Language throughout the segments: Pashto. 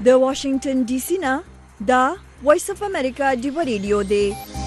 د واشنگټن ډي سي نه دا وایس اف امریکا دی ریډیو دی.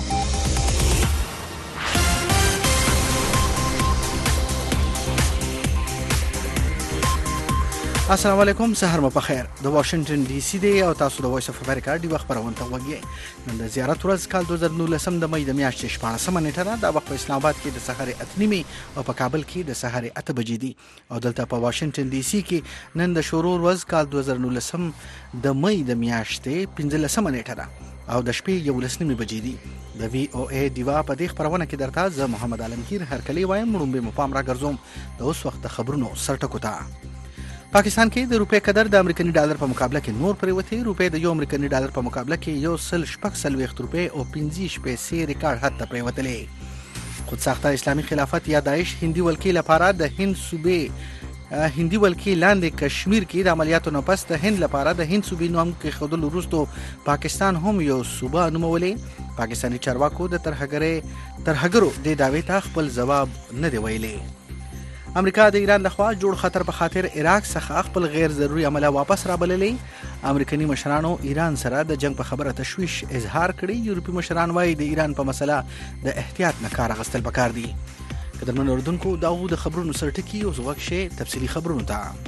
السلام علیکم، سحر مو پخیر. د واشنگټن ډي سي دی او تاسو د وایس اف امریکا دی خبرونه ته وګورئ. نن د زیارت ورځ کال 2019 د مې د میاشتې 14 نیټه ده. د وخت په اسلام آباد کې د سحر 8:30 او په کابل کې د سحر 8 بجې دي او دلته په واشنگټن ډي سي کې نن د شروع ورځ کال 2019 د مې د میاشتې 15 نیټه ده او د شپې 11 بجې دي. د وی او ای دیوا په دې خبرونه کې درته زه محمد عالمگیر هرکلی وایم. ورومبه مپام را ګرځوم د اوس وخت خبرونو سرټکو ته. پاکستان کې د روپې قدر د امریکایي ډالر په مقابله کې نور پریوتی. روپې د یو امریکایي ډالر په مقابله کې 1.40 روپې او 50 پیسې ریکارډ حد ته پریوتلې. خود ساخته اسلامي خلافت یا داعش هندي ولکې لپاره د هند صوبې هندي ولکې لاندې کشمیر کې د عملیاتو نه پس د هند لپاره د هند صوبې نوم کې خودل وروسته پاکستان هم یو صوبه نومولې. پاکستاني چارواکو د ترهګرو د دعوی ته خپل جواب نه دی ویلي. امریکا د ایران لخوا جوړ خطر په خاطر عراق څخه خپل غیر ضروري عمله واپس را بللې. امریکایي مشرانو ایران سره د جنگ په خبره تشویش اظهار کړي. یورپی مشران وايي د ایران په مسله د احتیاط نه کار اخیستل پکار دي. قدرمن اردوونکو دا و د خبرونو سرټکی او زوښه تفصیلی خبرونه ته.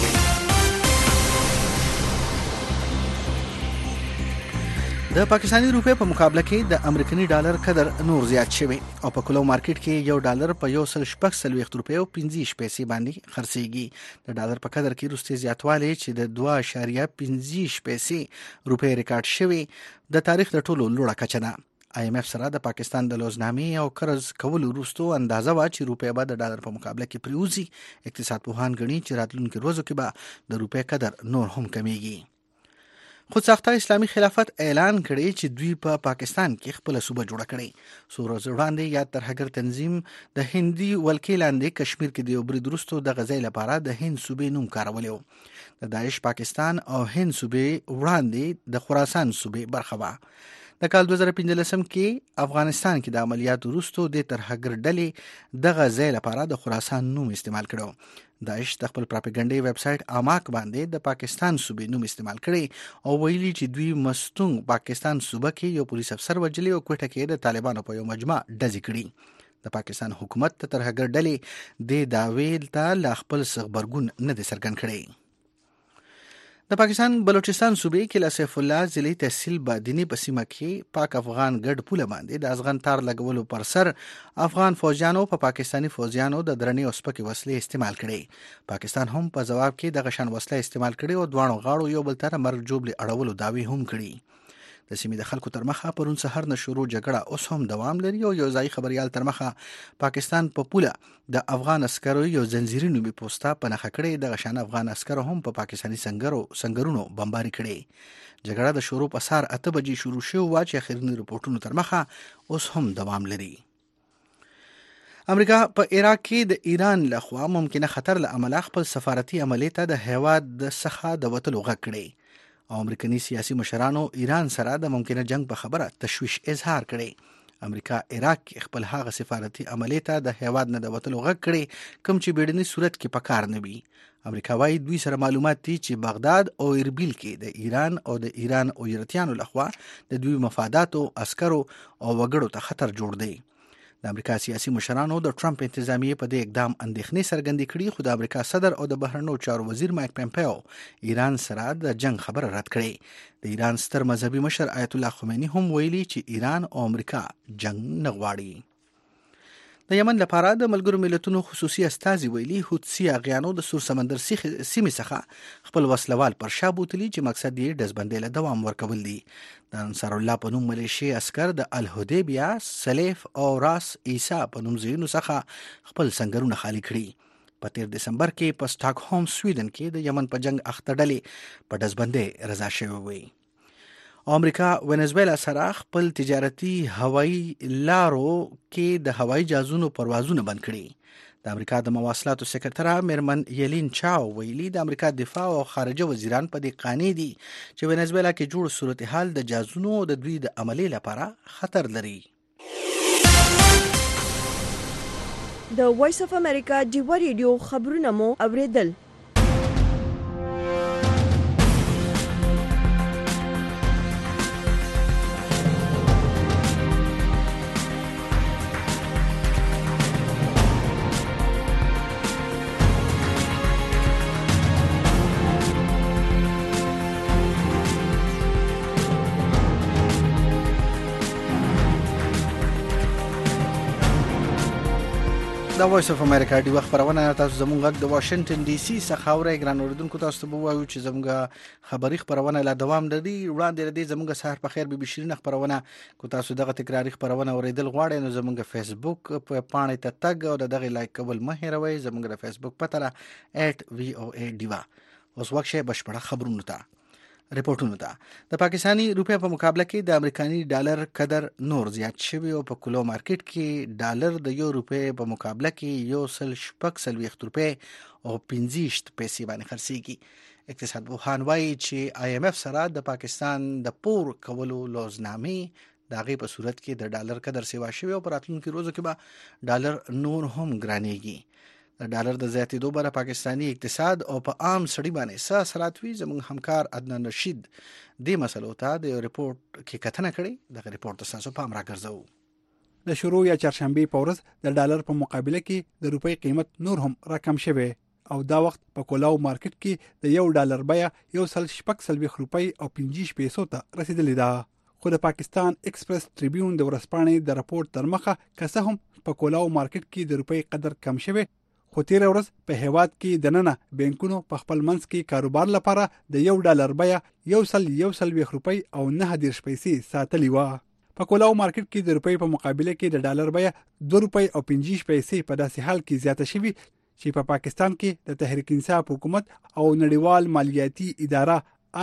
د پاکستاني روپې په مقابله کې د امریکایي ډالر قدر نور زیات شوی او په کلو مارکیټ کې یو ډالر په 1.40 روپۍ او 50 پیسې باندې خرڅيږي. د ډالر په قدر کې وروستي زیاتوالی چې د 2.50 پیسې روپۍ ریکارډ شوی د تاریخ د ټولو لوړه کچه ده. IMF سره د پاکستان د لوزنامې او قرض کولو وروسته اندازه وا چې روپۍ به د ډالر په مقابله کې پریوزي. اقتصاد پوهان غني چې راتلونکي ورځو کې به د روپۍ قدر نور هم کمیږي. خود ساخته اسلامي خلافت اعلان کړی چې دوی په پاکستان کې خپل صوبه جوړه کړي. څو ورځې وړاندې یا ترهګر تنظیم د هندي ولکې لاندې کشمیر کې د برید وروسته د غزې لپاره د هند صوبې نوم کارولو. د داعش پاکستان او هند صوبې وړاندې د خراسان صوبې برخه وه. د کال 2015 کې افغانستان کې د عملیاتو وروسته د ترهګر ډلې د غزې لپاره د خراسان نوم استعمال کړو. داعش د خپل پروپاګاندا ویب سټ اماک باندې د پاکستان صوبې نوم استعمال کړي او ویلي چې دوی مستونګ پاکستان صوبه کې یو پولیس افسر وجلی او کوټه کې د طالبانو په یو مجمع ډزې کړي. د پاکستان حکومت د ترهګر ډلې د داوی ته لا خپل خبرګون نه دي څرګند کړي. د پاکستان بلوچستان صوبې کې سیف الله ضلعي تحصیل بادینی په سیمه کې پاک افغان ګډ پوله باندې د ازغن تار لګولو پر سر افغان فوجیانو په پاکستاني فوجیانو د درنې او سپکې وسلې استعمال کړي. پاکستان هم په جواب کې د غشن وسله استعمال کړي او دوانو غاړو یو بل تر مرګ جوړ اړولو داوی هم کړي. د سیمې د خلکو تر مخه پرون سحر نه شروع جګړه اوس هم دوام لري او یو ځای خبريال تر مخه پاکستان په پوله د افغان عسکرو یو زنجیري نومي پوسټه په نخښه کړي. د غشن افغان عسکرو هم په پاکستاني سنگرونو بمباري کړي. جګړه د شروع په سار 8 بجې شروع شو چې اخرنی رپورټونو تر مخه اوس هم دوام لري. امریکا په عراق کې د ایران لخوا ممکنه خطر له امله خپل سفارتي عملیات د هیواد څخه د وټلو غږ کړي او امریکایي سیاسي مشرانو ایران سره د ممکنه جنگ په خبره تشویش اظهار کړي. امریکا عراق کې خپل هغه سفارتي عملیات د هیواد نه د وټلو غږ کړي کوم چې بیړني صورت کې پکار نه وي. امریکا وايي دوی سره معلومات دي چې بغداد او اربیل کې د ایران او ایرانیانو لخوا د دوی مفادات او عسکرو او وګړو ته خطر جوړ دی. د امریکا سیاسي مشرانو د ټرمپ انتظامیه په دې اقدام اندېښنې څرګندې کړې خو د امریکا صدر او د بهرنیو چارو وزیر مایک پمپیو ایران سره د جنگ خبره رد کړې. د ایران ستر مذهبي مشر آیت الله خمینی هم ویلي چې ایران او امریکا جنگ نه غواړي. د یمن لپاره د ملګرو ملتونو خصوصي استازي ویلي حوثي اغیانو د سور سمندر سیمې څخه خپل وسلوال پر شا بوتلي چې مقصد یې ډزبندۍ له دوام ورکول دي. د انصار الله په نوم ملیشي عسكر د الهدیبیا، سلیف او راس عیسی په نوم ځایونو څخه خپل سنگرونه خالی کړي. په 13 دسمبر کې په سټاکهولم سویډن کې د یمن په جنگ اخته ډلې په ډزبندۍ رضا شوې وي. امریکا ونزویلا سره خپل تجارتي هوایي لارو کې د هوایي جهازونو پروازونه بند کړي. د امریکا د مواصلاتو سکرټره میرمن یلین چاو ویلي د امریکا دفاع او خارجه وزیران په دې قانع دي چې ونزویلا کې جوړ صورتحال د جهازونو او د دوی د عملي لپاره خطر لري. د وایس اف امریکا دیوا ریډیو خبرونه مو اوریدل. د وایس اف امریکا دی وخت خبرونه تاسو زموږ غږ د واشنگټن ډي سي څخه اورئ. ګران اوریدونکو تاسو ته وایو چې زموږ خبری خبرونه لا دوام لري. وړاندې لري زموږ سحر په خیر به شیرین خبرونه کو تاسو دغه تکراری خبرونه اوریدل غواړئ نو زموږ فیسبوک په پاڼې ته تګ او دغه لایک کول مه هېروئ. زموږ د فیسبوک پته @VOA دیوا. اوس وخت شي بشپړه خبرونه ته ریپورتونو ته. د پاکستانی روپیا په مقابله کې د امریکایي ډالر قدر نور زیات شوی او په کلو مارکیټ کې ډالر د یو روپیا په مقابله کې یو سل شپږ سلويخت روپیا او 15 پیسې باندې خرڅيږي. اقتصاد پوهان وایي چې IMF سره د پاکستان د پور کولو لوزنامې دغه په صورت کې د ډالر قدر سیوا شوی او په راتلونکي ورځو کې به ډالر نور هم ګرانېږي. د ډالر د زیاتېدو بره پاکستانی اقتصاد او په عام سړي باندې څه اثرات وي زموږ همکار عدنان رشید دې مسلو ته د ریپورت کې کتنه کړې. دغه ریپورت تاسو په امر راګرځو. د شروع یا چهارشنبه په ورځ د ډالر په مقابله کې د روپۍ قیمت نور هم راکم شوی او دا وخت په کولاو مارکیټ کې د یو ډالر بیه یو سل شپږ سلويخت روپۍ او 15 پیسو ته رسیدلې ده. خو د پاکستان ایکسپریس ټریبیون د ورځپاڼې د راپور تر مخه که هم په کولاو مارکیټ کې د روپۍ قدر کم شوی خو تیر ورځ په هیواد کې د نننه بانکونو په خپل منځ کې کاروبار لپاره د یو ډالر بیه یو سل روپۍ او 9 پیسې ساتلې و. په کولاو مارکیټ کې د روپۍ په مقابله کې د ډالر بیه 2 روپۍ او 15 پیسې په داسې حال کې زیاته شوې چې په پاکستان کې د تحریک انصاف حکومت او نړیوال مالیاتي اداره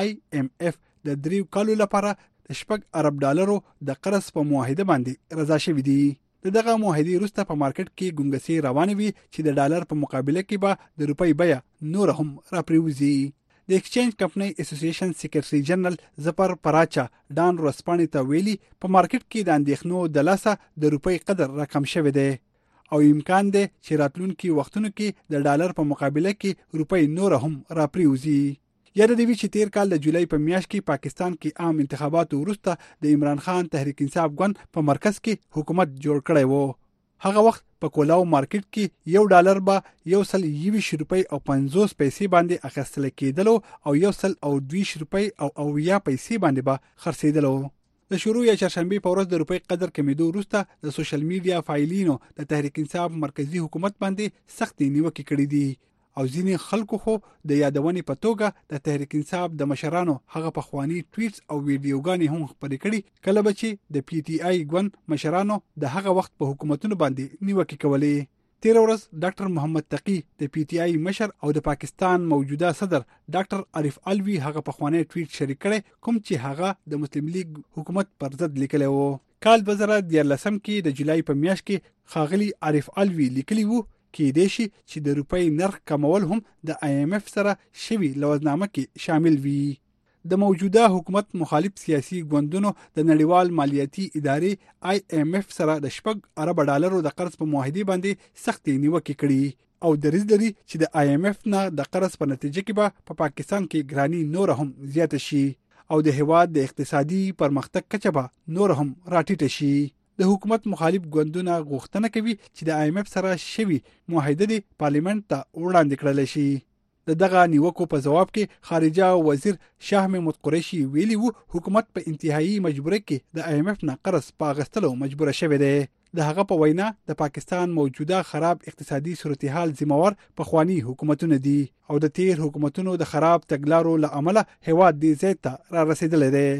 IMF د 3 کالو لپاره د 6 ارب ډالرو د قرض په معاهده باندې رضا شوې دي. دغه معاهده وروسته په مارکیټ کې ګونګسي روانې وي چې د ډالر په مقابله کې به د روپۍ بیه نور هم راپریوزي. د ایکسچینج کمپنی اسوسییشن سیکریټري جنرال زفر پراچا ډان رسپانې ته ویلي په مارکیټ کې د اندېښنو د لاسه د روپۍ قدر راکم شوی دی او امکان دی چې راتلونکي وختونو کې د ډالر په مقابله کې روپۍ نور هم راپریوزي. یاد دی چې تیر کال د جولای په میاشت کې پاکستان کې عام انتخاباتو وروسته د عمران خان تحریک انصاف ګوند په مرکز کې حکومت جوړ کړی وو. هغه وخت په کولاو مارکیټ کې یو ډالر به یو سل 20 روپۍ او 50 پیسې باندې اخیستل کېدلو او یو سل او 20 روپۍ او 90 پیسې باندې به خرڅېدلو. د شروع یا چهارشنبه په ورځ د روپۍ قدر کمیدو وروسته د سوشل میډیا فایلینو د تحریک انصاف مرکزی حکومت باندې سختي نیوکې کړې دي او ځینې خلکو خو د یادونې په توګه د تحریک انصاف د مشرانو هغه پخوانی ټویټس او ویډیوګانې هم خپرې کړي کله به چې د PTI ګوند مشرانو د هغه وخت په حکومتونو باندې نیوکې کولې. تیر ورځ ډاکټر محمد تقی د PTI مشر او د پاکستان موجوده صدر ډاکټر عارف علوي هغه پخوانی ټویټ شریک کړي کوم چې هغه د مسلم لیگ حکومت پر ضد لیکلی وو. کال 2013 کې د جولای په میاشت کې خاغلی عارف علوي لیکلی وو کې د شي چې د روپۍ نرخ کمول هم د IMF سره شوی لوزنامه کې شامل وي. د موجوده حکومت مخالف سیاسي ګوندونو د نړیوال مالیاتي ادارې IMF سره د 6 ارب ډالرو د قرض په معاهده باندې سختي نیوکې کړي او دریځ لري چې د IMF نه د قرض په نتیجه کې به په پاکستان کې ګرانی نور هم زیات شي او د هیواد د اقتصادي پرمختګ کچه به نور هم راټیټه شي. د حکومت مخالف ګوندونه غوښتنه کوي چې د IMF سره شوی معاهده د پارلیمنت ته وړاندې کړل شي. دغه نیوکو په جواب کې خارجه وزیر شاه محمود قریشي ویلي وو حکومت په انتهایی مجبورۍ کې د IMF نه قرض په اخیستلو مجبور شوی دی. د هغه په وینا د پاکستان موجوده خراب اقتصادي صورتحال ذمہوار پخوانی حکومتونه دي او د تیر حکومتونو د خراب تګلارو له امله هیواد دې ځای ته را رسیدلی دی.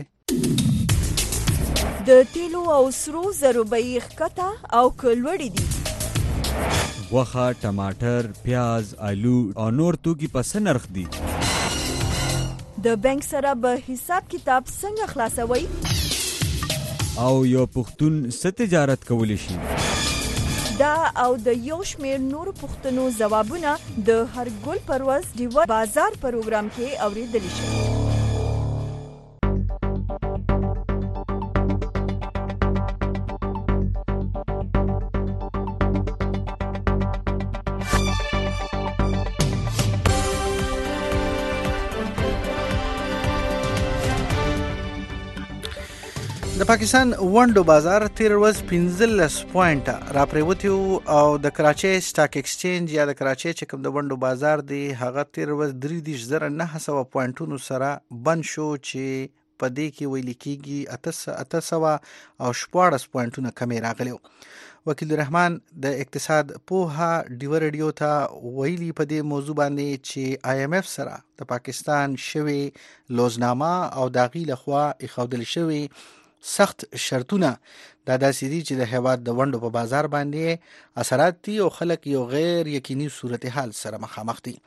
د تیلو او سرو زرو بیې ښکته او کلوړې دي. غوښه، ټماټر، پیاز، آلو او نور توکي په څه نرخ دي؟ د بانک سره به حساب کتاب څنګه خلاصوي؟ او یو پښتون څه تجارت کولی شي؟ دا او د یو شمېر نورو پوښتنو ځوابونه د هر ګل پر ورځ ډیوه بازار پروګرام کې اورېدلی شي. د پاکستان ونډو بازار تیر ورځ 15 پوینټه را پریوتی او د کراچۍ سټاک ایکسچینج یا د کراچۍ چې کوم د ونډو بازار دی هغه تیر ورځ 3,900 پوینټونو سره بند شو چې په دې کې ویل کېږي 800 او 14 پوینټونه کمې راغلي. وکیل الرحمن د اقتصاد پوها ډیو ریډیو ته ویلي په دې موضوع باندې چې IMF سره د پاکستان شوی لوزنامه او داغي لخوا اخودل شوی سخت شرطونه دا داسې دي چې د هیواد د ونډو په بازار باندې اثرات دي او خلک یو غیر یقیني صورتحال سره مخامخ دي.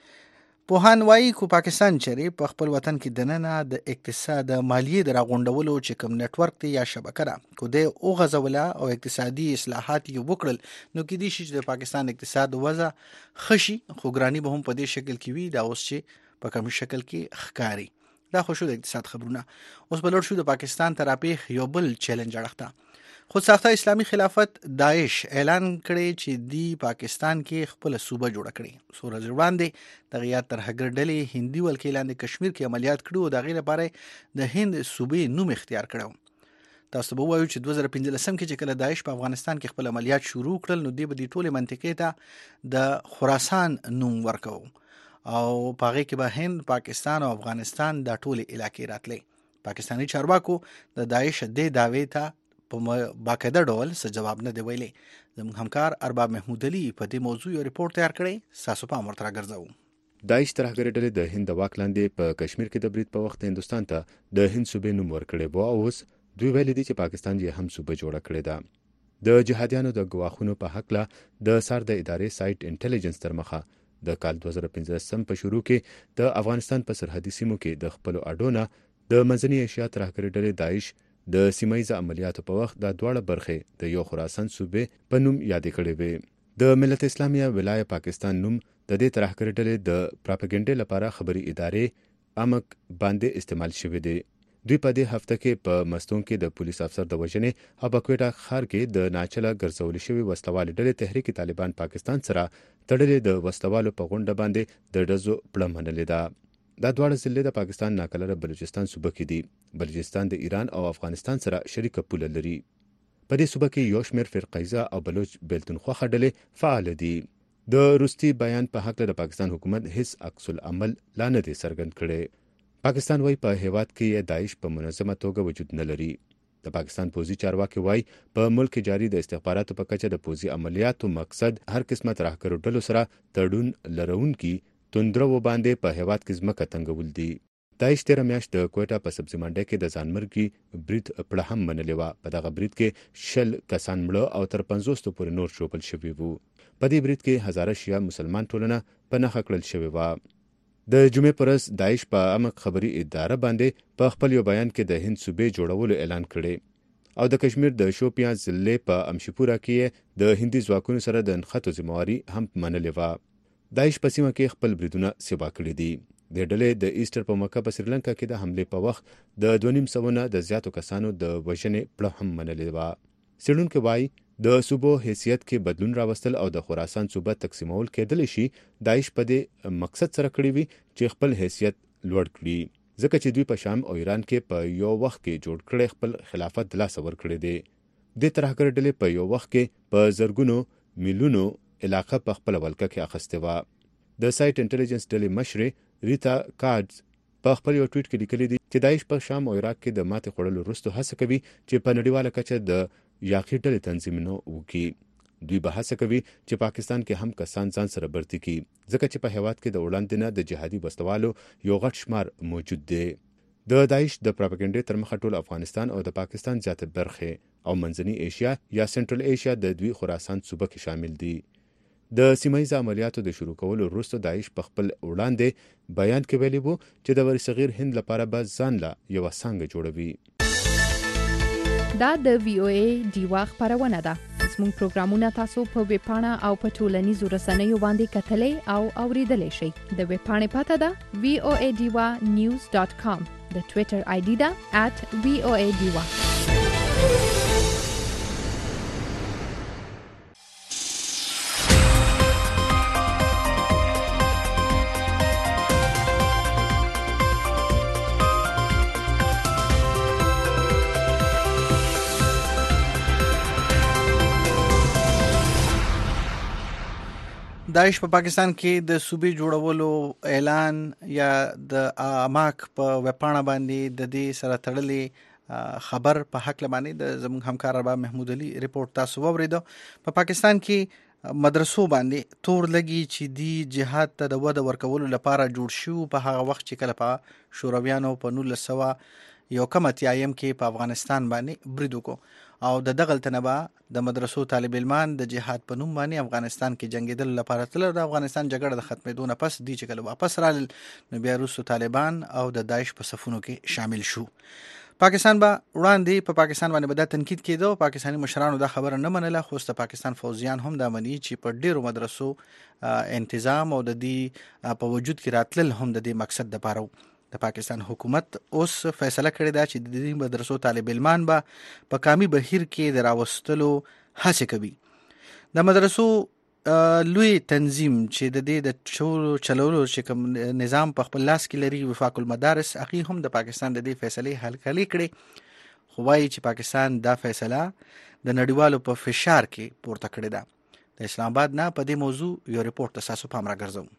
پوهان وایي کو پاکستان چیرې په خپل وطن کې دننه د اقتصاد مالیې د راغونډولو چې کوم نتورک دی یا شبکه ده کو د او غزوله او اقتصادي اصلاحات یو وکړل نو کې دي چې د پاکستان اقتصاد وضع خشي خو ګرانی به هم په دې شکل کې وي دا اوس چې په کوم شکل کې ښکاری. دا خو شو د اقتصاد خبرونه. اوس بلور شو د پاکستان تراپیخ یو بل چیلنج اړخته. خود ساخته اسلامی خلافت داعش اعلان کړي چې دی پاکستان کې خپل صوبه جوړه کړي. سورج وړاندې د غیات ترهګر ډلې هندي ولکې لاندې کشمیر کې عملیات کړي او د غیر لپاره د هند صوبې نوم اختیار کړو. تاسو به وایو چې 2015 کې چې کله داعش په افغانستان کې خپل عملیات شروع کړل نو دی به د ټوله منطقې ته د خراسان نوم ورکو او پاغه کې به هند، پاکستان او افغانستان د ټوله علاقې راتلې. پاکستانی چارواکو د داعش د دعوی ته په باقاعده ډول څه جواب نه دی ویلي. زموږ همکار ارباب محمود علي په دې موضوع یو ریپورت تیار کړی. تاسو په امر تر ګرځاو. داعش ترهګر ډلې د هند د واک لاندې په کشمیر کې د برید په وخت هندستان ته د هند صوبې نوم ورکړی وو او اوس دوی ویلي دي چې پاکستان یې هم صوبه جوړه کړې ده. د جهادیانو د ګواښونو په حق له د سار د ادارې سایت انټيليجنس تر مخه د کال 2015 په شروع کې د افغانستان په سرحدي سیمو کې د خپل اډونه د منځنۍ ایشیا ترهګر ډلې داعش د سیمایي عملیاتو په وخت د دواړه برخې د یو خراسان صوبې په نوم یاد کړي وي. د ملت اسلامیه ولایت پاکستان نوم د دې ترهګر ډلې د پروپاګاندا لپاره خبري ادارې امک باندې استعمال شوی دی. دوی په دې هفته کې په مستون کې د پولیس افسر د وژنې او په کوټا ښار کې د ناچله ګرځول شوی وسلوال ډلې تحریک طالبان پاکستان سره تړلې د وسلوالو په غونډه باندې د ډزو پړه منلې ده. دا دواړه ضلع د پاکستان ناکلره بلوچستان صوبه کې دي. بلوچستان د ایران او افغانستان سره شریکه پوله لري. په دې صوبه کې یو شمېر فرقیزه او بلوچ بیلتونخوا ډلې فعال دي. د روستي بیان په حق د پاکستان حکومت هیڅ عکس العمل لا نه دی څرګند کړی. پاکستان وايي په هیواد کې داعش په منظمه توګه وجود نه لري. د پاکستان پوځي چارواکي وايي په ملک جاري د استخباراتو په کچه د پوځي عملیاتو مقصد هر قسمه ترهګرو ډلو سره تړون لرونکي توندرو باندې په هیواد کې ځمکه تنګول دي. داعش تیر میاشت د کوټا په سبزی منډي کې د ځانمرګي برید پړه هم منلې و. په دغه برید کې 10 کسان مړه او تر 50 پورې نور شوبل شوي وو. په دې برید کې هزاره شیعه مسلمان ټولنه په نخښه کړل شوې و. د جمعې پر ورځ داعش په امک خبري اداره باندې په خپل یو بیان کې د هند صوبې جوړولو اعلان کړی او د کشمیر د شوپیان ضلع په امشپورا کې د هندي ځواکونو سره د نښتو ذمہواري هم منلې و. داعش په سیمه کې خپل بریدونه سیوا کړی دي. د ډلې د ایسټر په موقع په سریلانکا کې د حمله په وخت د 2.5 د زیاتو کسانو د وژنې پړه هم منلې و. څېړونکو وایي د صوبو حیثیت کې بدلون راوستل او د خراسان صوبه تقسیمول کېدل شي داعش په دې مقصد سره کړی وي چې خپل حیثیت لوړ کړي ځکه چې دوی په شام او ایران کې په یو وخت کې جوړ کړي خپل خلافت د لاس ور کړی دی. د ترهګر ډلې په یو وخت کې په زرګونو میلیونو علاقه په خپل ولکه کې اخیسته و. د سایت انټيليجنس ډلې مشر ریتا کارډز په خپل یو ټویټ کې لیکلي دي چې داعش په شام او عراق کې د ماتې خوړلو وروسته هڅه کوي چې په نړیواله کچه د یاقي ډلې تنظیمونه وکړي. دوی به هڅه کوي چې پاکستان کې هم کسان ځان سره برتي کړي ځکه چې په هیواد کې د وړاندې نه د جهادي وسلوالو یو غټ شمار موجود دی. د داعش د پروپاګاندا تر مخه ټول افغانستان او د پاکستان زیاتره برخه او منځنۍ ایشیا یا سنټرل ایشیا د دوی خراسان صوبه کې شامل دي. د سیمایي عملیاتو د شروع کولو وروسته داعش په خپل وړاندې بیان کې ویلي وو چې د ورصغیر هند لپاره به ځان لا یو څنګه جوړوي. دا د VOA ډیوا خبرونه ده. زموږ پروګرامونه تاسو په ویب پاڼه او په ټولنیزو رسنیو باندې کتلای او اوریدلای شئ. د ویب پاڼې پته ده voadiwa.news.com. د ټوئیټر آی ډي ده @voadiwa. داعش په پاکستان کې د صوبې جوړولو اعلان یا د اماک په وپاڼه باندې د دې سره تړلې خبر په حق لمانه د زموږ همکار ربا محمود علي ریپورت تاسو ووریدو. په پاکستان کې مدرسو باندې تور لګي چې دی جهاد ته د وده ورکولو لپاره جوړ شو په هغه وخت چې کله په شورویانو په 1991 کې په افغانستان باندې برید وکړو او د دغه تنبا د مدرسو طالب علمان د جهاد په نوم باندې افغانستان کې جنگیدل لپاره تل د افغانستان جګړه د ختمېدو نه پس دی چې کله واپس رال نو بیا روسو طالبان او د داعش په صفونو کې شامل شو. پاکستان با وړاندې په پاکستان باندې به دا تنقید کېدو. پاکستاني مشرانو دا خبره نه منله خو د پاکستان فوجیان هم دا مني چې په ډیرو مدرسو انتظام او د دې په وجود کې راتلل هم د دې مقصد د پاره. د پاکستان حکومت اوس فیصله کړې ده چې د دې مدرسو طالب علمان به په کامي بهیر کې دراوستلو هڅه کوي. د مدرسو لوی تنظیم چې د دې د چلولو چې کوم نظام په خپل لاس کې لري وفاق المدارس اخی هم د پاکستان د دې فیصله حل کړي خو وايي چې پاکستان دا فیصله د نړیوالو په فشار کې پورته کړې ده. د اسلام آباد نه په دې موضوع یو ریپورت تاسو پام راګرځوم.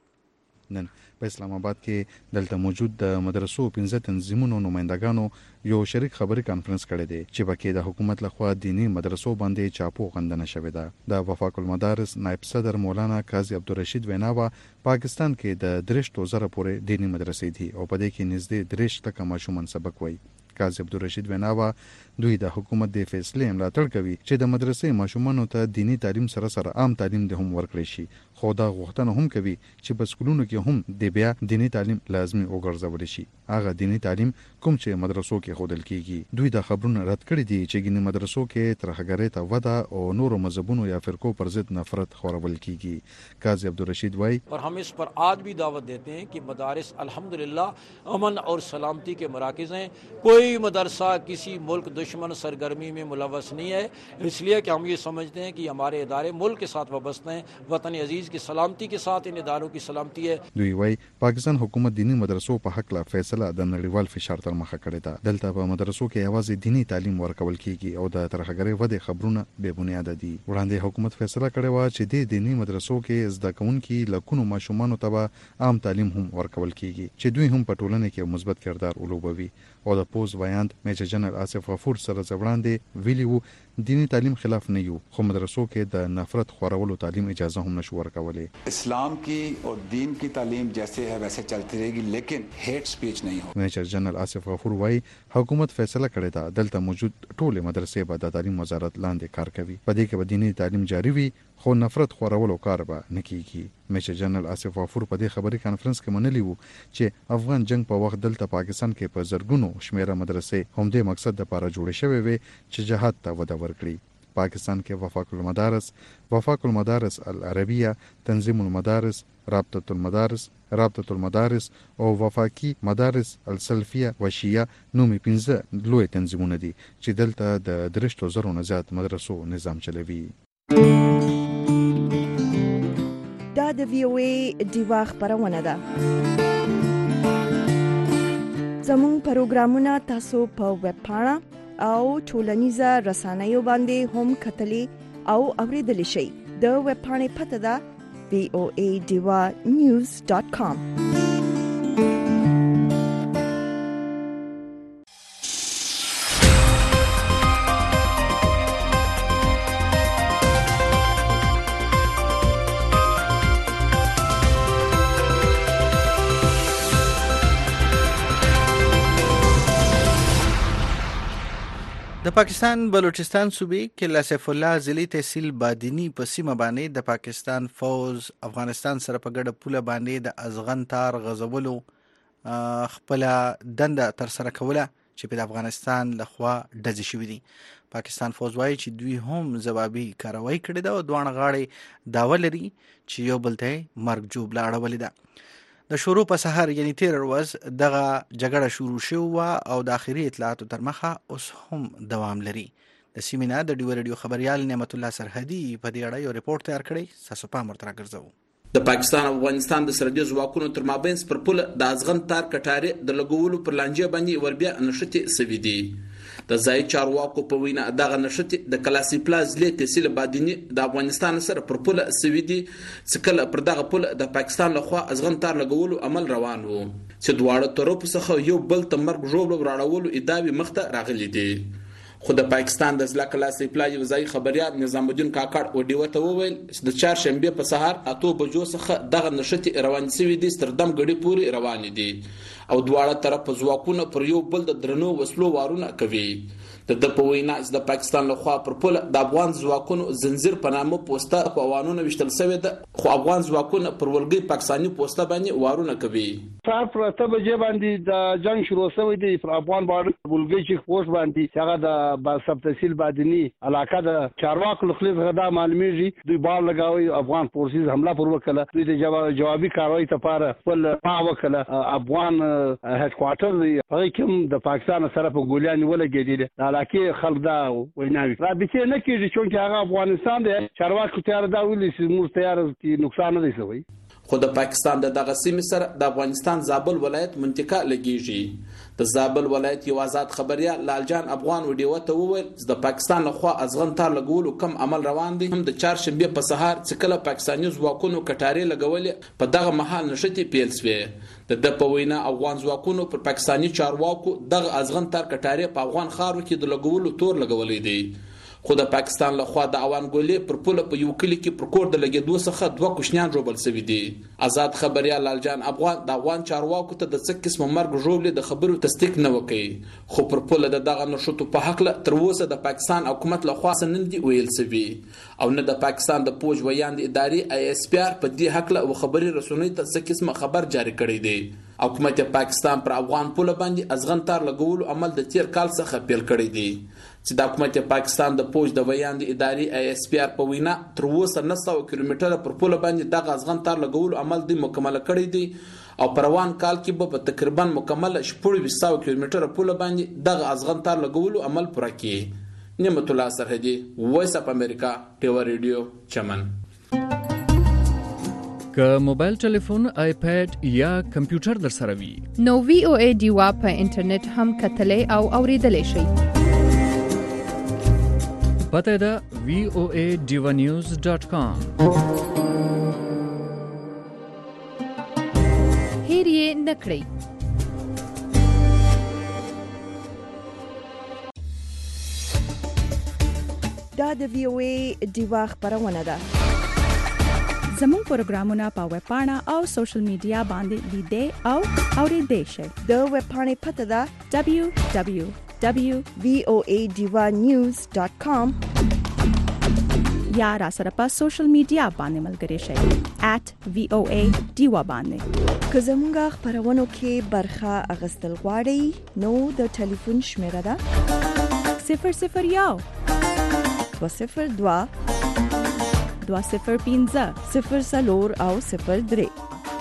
نن په اسلام آباد کې دلته موجود د مدرسو 15 تنظیمونو نمائندګانو یو شریک خبري کانفرنس کړی دی چې پکې د حکومت لخوا دینی مدرسو باندې چاپو غندنه شوې ده. د وفاق المدارس نائب صدر مولانا قاضي عبدالرشید ویناوا پاکستان کې د 3,000 پورې دینی مدرسې دي او په دې کې نږدې 3 لک ماشومان سبق وایي. قاضي عبدالرشید ویناوا دوی د حکومت د فیصلې ملاتړ کوي چې د مدرسې ماشومانو ته دینی تعلیم سره سره عام تعلیم د هم ورکړي شي خو دا غوښتنه هم کوي چې په سکولونو کې هم د بیا دینی تعلیم لازمي وګرځول شي. هغه دینی تعلیم کوم چې مدرسو کې خودل کیږي. دوی د خبرونو رد کړی دي چې ګینه مدرسو کې ترهګرۍ ته وده او نورو مذهبونو یا فرقو پر ضد نفرت خورول کیږي. قاضي عبدالرشید وايي और हम इस पर आज भी दावत देते हैं कि मदारिस अल्हम्दुलिल्लाह अमन और सलामती के मराकज़ हैं. कोई मदरसा किसी मुल्क दुश्मन सरगर्मी में मुलव्वस नहीं है, इसलिए कि हम ये समझते हैं कि हमारे इदारे मुल्क के साथ वाबस्ता हैं. वतन अजीज की सलामती के साथ इन इदारों की सलामती है. دوی وايي پاکستان حکومت دینی مدرسو په حق لا فیصله د نړیوال فشار تر مخه کړې ده. دلته په مدرسو کې یوازې دینی تعلیم ورکول کیږي او د ترهګرۍ ودې خبرونه بے بنیاد دي. وړاندې حکومت فیصله کړې و چې د دینی مدرسو کې زده کوونکي لکونو ماشومانو ته عام تعلیم هم ورکول کیږي چې دوی هم په ټولنه کې مثبت کردار ولوبوي. او د پوز ویاند میجر جنرال آصف غفور سره ځوړاندې ویلیو دینی تعلیم خلاف نه یو خو مدرسو کې د نفرت خورولو تعلیم اجازه هم نشو ورکولې. اسلام کی اور دین کی تعلیم جیسے ہے ویسے چلتی رہے گی لیکن ہیٹ سپیچ نہیں ہو. میجر جنرال آصف غفور وايي حکومت فیصله کړې ده دلته موجود ټول مدرسې به د تعلیم وزارت لاندې کار کوي. په دې کې به دینی تعلیم جاری وي خو نفرت خورولو کار به نه کیږي. میجر جنرال آصف غفور په دې خبري کانفرنس کې منلی وو چې افغان جنگ په وخت دلته پاکستان کې په زرګونو شمیره مدرسې هم دې مقصد لپاره جوړې شوې وي چې جهاد ته وده ورکړي. پاکستان کې وفاق المدارس العربیه، تنظیم المدارس، رابطه المدارس او وفاقي مدارس السلفیه و شیعه نومي 15 لوی تنظیمونه دي چې دلته د 3,000 نه زیات مدرسو نظام چلوي. دا د VOA دیوا خبرونه ده. زموږ پروګرامونه تاسو په ویب پاڼه او ټولنیزه رسنیو باندې هم کتلی او اوریدلی شئ. د ویب پاڼې پته ده voadivanews.com. د پاکستان بلوچستان صوبې کې لاسف الله ضلعي تحصیل بادینی په سیمه باندې د پاکستان فوز افغانستان سره په ګډه پوله باندې د ازغن تار غزولو خپل دنده تر سره کوله چې په افغانستان لخوا ډزې شوې دي. پاکستان فوز وايي چې دوی هم ځوابي کاروایی کړې ده او دوه غاړې داوا لري چې یو بل ته مرګ جوړ لاړولې ده. د شروع په سحر یعنی 13 ورځ دغه جګړه شروع شو او د اخري اطلاعاتو تر مخه اوس هم دوام لري. د سیمینار د ډیو رادیو خبريال نعمت الله سرحدي په دې اړه یو ریپورت تیار کړی. تاسو پام ورته راګرځو. د پاکستان او افغانستان د سرحدي ځواکونو تر مابین پر پوله د ازغن تار کټاري د لګولو پر لانجه باندې وربیا نشته سوي دي. د ځای چارواکو په وینا دغه نشته د کلاسي پلاز له تحصیل بادینی د افغانستان سره پر پوله سوي دي چې کله پر دغه پوله د پاکستان لخوا ازغن تار لګولو عمل روان وو. چې دواړه طرف څخه یو بل ته مرګ ژوبل راړولو ادعاوې مخته راغلي دي. خو د پاکستان د ځلا کلاسي پلای یو ځای خبريال نظام الدین کاکړ وډیو ته وویل چې د چهارشنبه په سهار 8 بجو څخه دغه نشټي روان شوي دي ستردم غړي پوری روان دي او دواړه طرف ځواکونه پر یو بل د درنو وسلو وارونه کوي. د په وینا د پاکستان لخوا پر پل د افغان ځواکونو زنجیر په نامه پوسټه په وانونه وشتل شوی ده خو افغان ځواکونه پر ولګي پاکستاني پوسټه باندې وارونه کوي. سار پر 8 بجې باندې د جنگ شروع شوی دی پر افغان باندې ولګي چې پوسټ باندې هغه د سب تحصیل بادنی علاقه د چارواکو لخوا غدا معلومیږي دوی بار لگاوي افغان فورسز حمله پر وکړه دوی د جوابي کاروایی لپاره خپل ما وکړه افغان هډ کوارټر هغه کوم د پاکستان سره په ګولیان ولګېدل کې خلک دا ویناوي رابطه نه کیږي چې هغه افغانستان دی چارواکو تیار دا ویلي چې موږ تیار چې نقصان نه دی شوی. خو د پاکستان د دغه سیمې سره د افغانستان زابل ولایت منطقه لګیږي. د زابل ولایت یو آزاد خبريال لالجان افغان وډیو ته وویل چې د پاکستان لخوا ازغن تار لګولو کم عمل روان دي. هم د چهارشنبه په سهار چې کله پاکستاني ځواکونو کټاري لګولې په دغه محل نشټي پیل شوې. د په وینا افغان ځواکونو پر پاکستاني چارواکو دغه ازغن تار کټاري په افغان خارو کې د لګولو تور لګولې دي. خو د پاکستان لخوا د اوان ګولې پر پوله په یو کلی کې پر کور د لګېدو څخه 2 کوشنیان جوړبل شوي دي. آزاد خبريال لالجان افغان د افغان چارواکو ته د څه قسم مرګ جوړبل د خبرو تصدیق نه وکړي خو پر پوله د دغه نشټو په حق له تر اوسه د پاکستان حکومت لخوا سنن دي ویل شوی او نه د پاکستان د پوج ویاند اداري ISPR په دې حق له خبري رسونی ته څه قسم خبر جاری کړی دی. حکومت پاکستان پر افغان پوله باندې ازغن تار لګولو عمل د تیر کال څخه پیل کړی دی چې د حکومت پاکستان د پوج د ویاند اداري ISPR په وینا تر اوسه 900 کیلومتره پر پوله باندې د ازغن تار لګولو عمل دی مکمل کړی دی او پروان کال کې به تقریبا مکمل 200 کیلومتره پوله باندې د ازغن تار لګولو عمل پوره کړي. نعمت الله سرحدي وایس اپ امریکا ټیوا ریډیو چمن. که موبایل ټلیفون آیپاد یا کمپیوټر در سره وي نو VOA ډیوا په انټرنیټ هم کتلې او اوریدلې شئ. پته ده voadivanews.com. هیر یې نکړئ. دا د VOA ډیوا خبرونه ده. زموږ پروګرامونه په ویب پاڼه او سوشل میډیا باندې لیدئ او اوریدئ شئ. د ویب پاڼې پته ده www.voadivanews.com یا را سره په سوشل میډیا باندې ملګري شئ @VOA ډیوا باندې. که زموږ خبرونو کې برخه اغستل غواړئ نو د ټلیفون شمیره ده 001 202 205 04 او 03.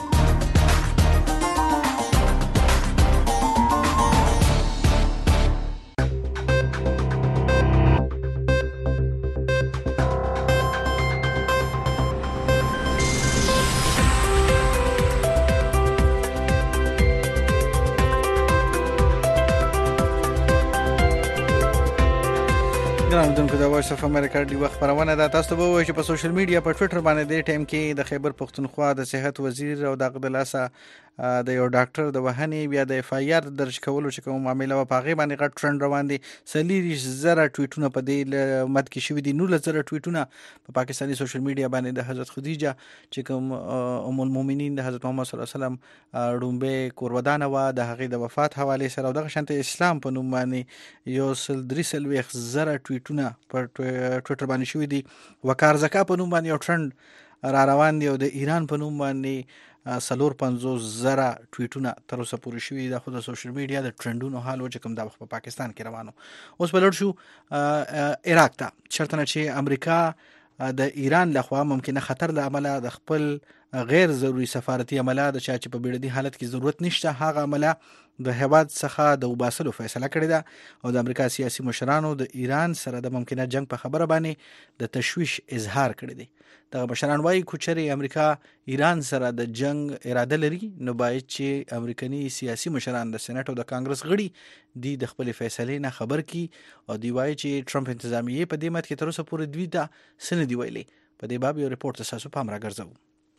ګرانو د وایس اف امریکا دی وخت خبرونه ده. تاسو به وایي چې په سوشل میډیا په ټوئیټر باندې د ټایم کې د خیبر پښتونخوا د صحت وزیر او د غدلاسه د یو ډاکټر د وهنې بیا د FIR درج کولو چې کوم معاملې و په غي باندې غټ ټرند روان دي. سلیری زره ټویټونه په دې مد کې شوې دي. 19 ټویټونه په پاکستاني سوشل میډیا باندې د حضرت خدیجه چې کوم ام المؤمنین د حضرت محمد صلی الله علیه وسلم رومبه قربانه و د هغې د وفات حواله سره او د شانته اسلام په نوم باندې یو سل 3 زره ټویټونه په ټویټر باندې شوې دي. وقار زکا په نوم باندې یو ټرند را روان دی او د ایران په نوم باندې 450 زره ټویټونه تر اوسه پورې شوي د خود سوشل میډیا د ټرندونو حال و چې کوم د پاکستان کې روانو. اوس بلور شو عراق ته شرطنه چې امریکا د ایران لخوا ممکنه خطر له عمله د خپل غیر ضروري سفارتي عمله د چې په بیړني حالت کې ضرورت نشته هغه عمله د هواد څخه د وباسلو فیصله کړې ده او د امریکا سیاسي مشرانو د ایران سره د ممکنه جنگ په خبره باندې د تشویش اظهار کړی دی. دغه مشران وايي کوچري امریکا ایران سره د جنگ اراده لري نو باید چې امریکایي سیاسي مشران د سېنات او د کانګرس غړي د خپل فیصلې نه خبر کی او دی وايي چې ټرمپ انتظامیه په دې مت کې تر اوسه پورې دوی ته سند دی ویلي. په دې باب یو ریپورت تاسو پام راګرځو.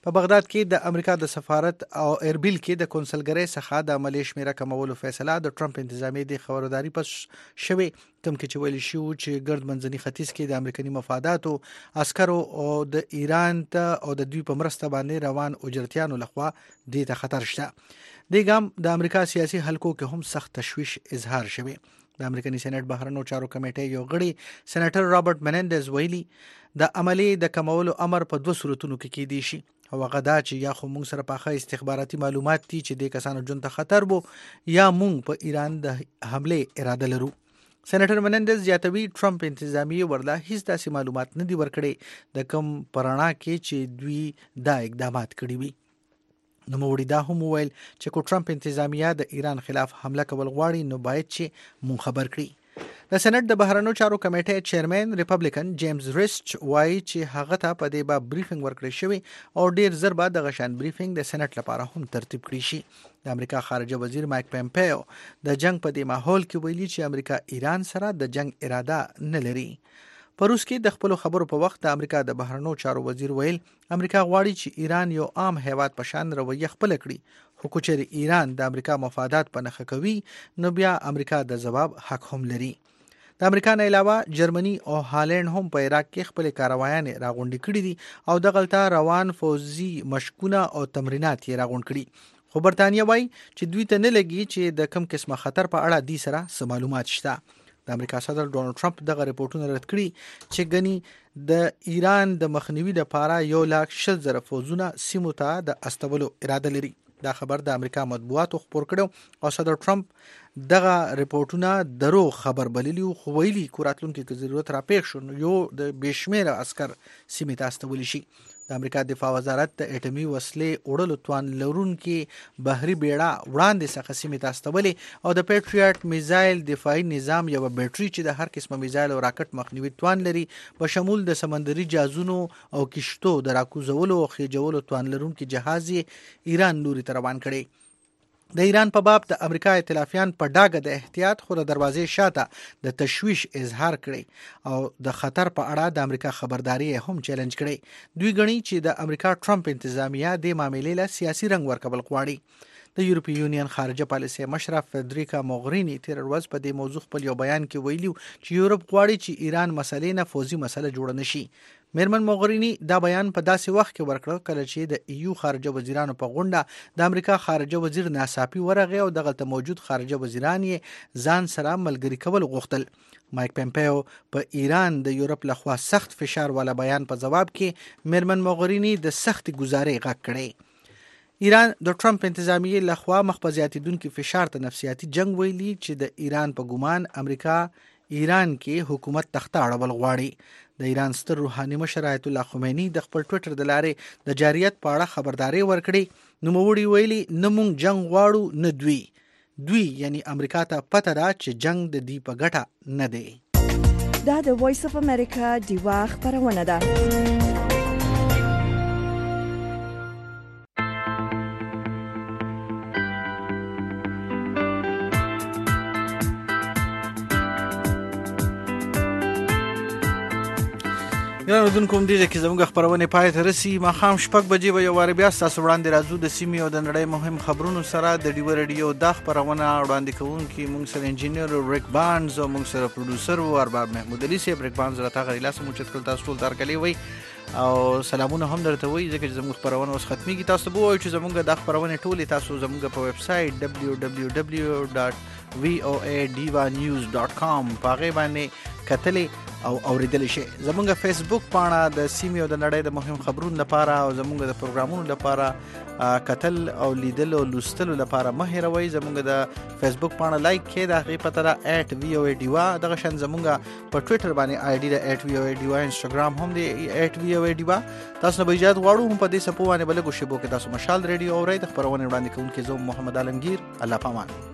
په بغداد کې د امریکا د سفارت او اربیل کې د کنسلګرۍ څخه د عملی شمیره کمولو فیصله د ټرمپ انتظامیه د خبرداري پس شوی کوم کې ویل شو چې ګرد منځني ختیځ کې د امریکایي مفاداتو عسکرو او د ایران ته او د دوی په مرسته باندې روان اجرتیانو لخوا د خطر شته. د ګام د امریکا سیاسي حلقو کې هم سخت تشویش اظهار شوی. د امریکایي سېنات بهرنیو چارو کمیټې یو غړي سېناتر رابرټ منندز ویلي د عملی د کمولو امر په دوه صورتونو کې کېدی شي او هغه دا چې یا خو موږ سره پاخه استخباراتي معلومات دي چې د کسانو جون ته خطر وو یا موږ په ایران د حمله اراده لرو. سېناتر منندز زیاتوي ټرمپ انتظامیه ورله هیڅ داسې معلومات نه دي ورکړي د کم پرانا کې چې دوی دا اقدامات کړي وي. نو موړي دا هم ویل چې کو ټرمپ انتظامیه د ایران خلاف حمله کول غواړي نو باید چې مون خبر کړي. د سېنات د بهرنیو چارو کمیټې چیرمن ریپبلیکن جیمز ریسچ وایي چې هغه ته په دې باب بریفینګ ورکړی شوی او ډیر زر بعد د غشان بریفینګ د سېنات لپاره هم ترتیب کړی شي. د امریکا خارجه وزیر مایک پمپیو د جنگ په دې ماحول کې ویلي چې امریکا ایران سره د جنگ اراده نه لري. په روس کې د خپل خبرو په وخت د امریکا د بهرنیو چارو وزیر ویل امریکا غواړي چې ایران یو عام هیواد په شان رویه خپل کړي خو چې ایران د امریکا مفادات په نخښه کوي نو بیا امریکا د جواب حق هم لري. د امریکا نه علاوه جرمني او هالند هم په عراق کې خپل کاروایان راغونډې کړي دي او د غلطه روان فوزي مشکونه او تمرینات یې راغونډ کړي. خو برتانیا وایي چې دوی ته نه لګي چې د کم قسمه خطر په اړه دي سره سم معلومات شته. د امریکا صدر ډونالد ټرمپ دغه ریپورتونه رد کړي چې غني د ایران د مخنیوي لپاره 1,40,000 فوجونه سیمو ته د استولو اراده لري. دا خبر د امریکا مطبوعاتو خبر کړو او صدر ټرمپ دغه ریپورتونه درو خبر بللی خو ویلي کوراتلونکو کې ضرورت را پېښ شو یو د بشمیره عسكر سیمه ته استول شي. د امریکا دفاع وزارت د اټومي وسلې وړلو توان لرونکي بحري بیړه وړاندې څخه سیمه ته استولې او د پیټریاټ میزایل دفاعي نظام یو بیټري چې د هر قسمه میزایل او راکټ مخنیوي توان لري په شمول د سمندري جهازونو او کشتو د راکوزولو او خېجولو توان لرونکي جهاز ایران لوري ته روان کړي. د ایران په باب د امریکا ائتلافیان په ډاګه د احتیاط خو د دروازې شاته د تشویش اظهار کړي او د خطر په اړه د امریکا خبرداري هم چیلنج کړي. دوی غني چې د امریکا ټرمپ انتظامیه د معاملې له سیاسي رنګ ورکول غواړي. د یورپی یونین خارجه پالیسي مشرف فدریکا موغرینی تیر ورځ په دې موضوع خپل یو بیان کې ویلي چې یورپ غواړي چې ایران مسلې نه فوزي مسله جوړ نشي. میرمن موغرینی دا بیان په داسې وخت کې ورکړ کله چې د ایو خارجه وزیرانو په غونډه د امریکا خارجه وزیر ناصافي ورغه او دغه موجود خارجه وزیران یې ځان سره ملګری کول غوښتل. مایک پمپیو په ایران د یورپ لخوا سخت فشار والا بیان په جواب کې میرمن موغرینی د سخت گزارې غږ کړي. ایران د ټرمپ انتظامیه لخوا مخبزیاتیدونکو فشار ته نفسیاتي جنگ ویلي چې د ایران په ګومان امریکا ایران کې حکومت تخته اړول غواړي. د ایران ستر روحاني مشر آیت الله خمینی د خپل ټوئیټر د لارې د جاریت په اړه خبرداري ورکړي. نو موړي ویلي نه مونږ جنگ غواړو نه دوی یعنی امریکا ته پته ده چې جنگ د دی په ګټه نه دی. دا د وایس اف امریکا دیوا خبرونه ده. یا ودون کوم دي چې زموږ خبرونه پای ته رسي ما خام شپږ بجې به یو واره بیا تاسو وړاندې راځو د سیمې او د نړۍ مهم خبرونو سره د ډیو رادیو د خبرونه وړاندې کوونکی موږ سره انجینیر ریک بانز او موږ سره پروډوسر او ارباب محمود علي سي ریک بانز راته غریلا سمو چې کول تاسو ټول درکلي وي او سلامونه هم درته وي ځکه چې زموږ خبرونه اوس ختميږي. تاسو به وایئ چې زموږ د خبرونه ټولې تاسو زموږ په ویب سټ www.voadivanews.com پاغه باندې کتلې او اوریدل شي. زموږ فیسبوک پاڼه د سیمې او د نړۍ د مهم خبرونو لپاره او زموږ د پروګرامونو لپاره کتل او لیدل او لوستل لپاره مه هېروئ. زموږ د فیسبوک پاڼه لایک کړئ د هغې پته ده @voadiva دغه شان زموږ په ټویټر باندې آی ډي د @voadiva انستګرام هم دی @voadiva. تاسو نه اجازه غواړو هم په دې سپو باندې بلګو شبو کې تاسو مشال ریډیو اورئ د خبرونه وړاندې کوونکی زوم محمد عالمگیر. الله پامان.